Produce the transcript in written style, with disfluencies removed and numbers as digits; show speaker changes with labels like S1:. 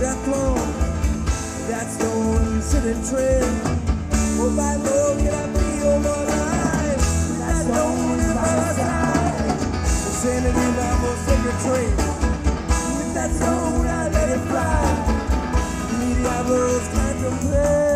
S1: that throne, that stone sitting tread. Oh my Lord, can I be on my life? That stone is by my side. Sending me my most sacred tree. With that stone, I let it fly. The diablos contemplate.